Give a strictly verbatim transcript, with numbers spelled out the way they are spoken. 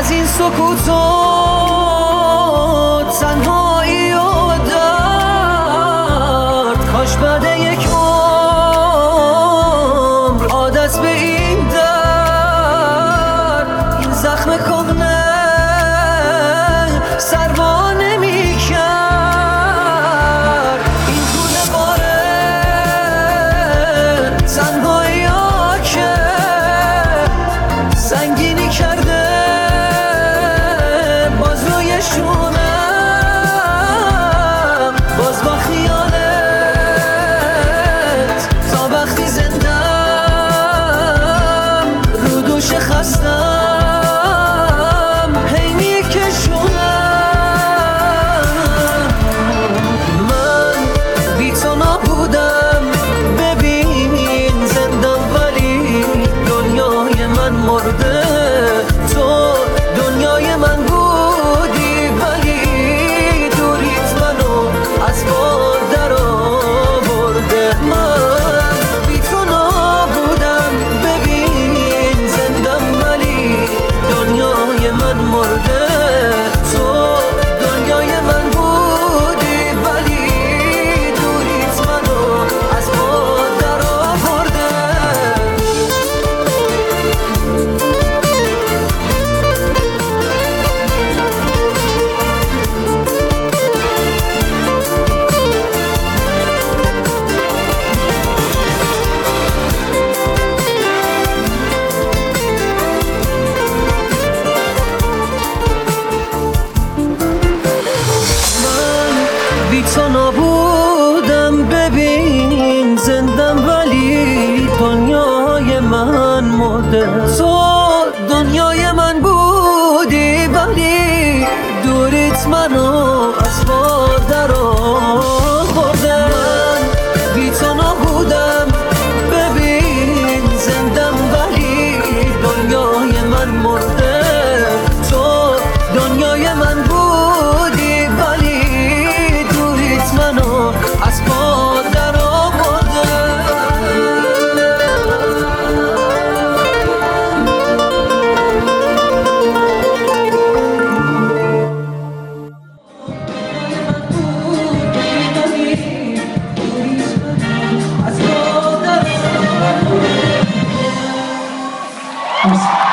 از این سکوت و تنهایی و درد، کاش بعد یک عمر عادت به این درد، این زخم کهنه سروا نمی کرد، این طول باره تنهایی ها که سنگینی کرده باز روی شونم، باز با خیالت تا وقتی زندم رو دوش خستم هی میکشونم. من بی تو نبودم ببین زندم ولی دنیای من مرده، تو دنیای من بودی ولی دوریت منو از بار در آورده. من بی تو نبودم ببین زندم ولی دنیای من مرده، تو دنیای من بودی ولی دوریت منو از بار در آورده. بی تو نبودم ببین زندم ولی دنیای من مرده، تو دنیای من بودی ولی دوریت منو از بار در آورده. من بی تو نبودم ببین زندم ولی دنیای من مرده، تو دنیای من بودی ولی منو از بار در آورده. از بار در آورده.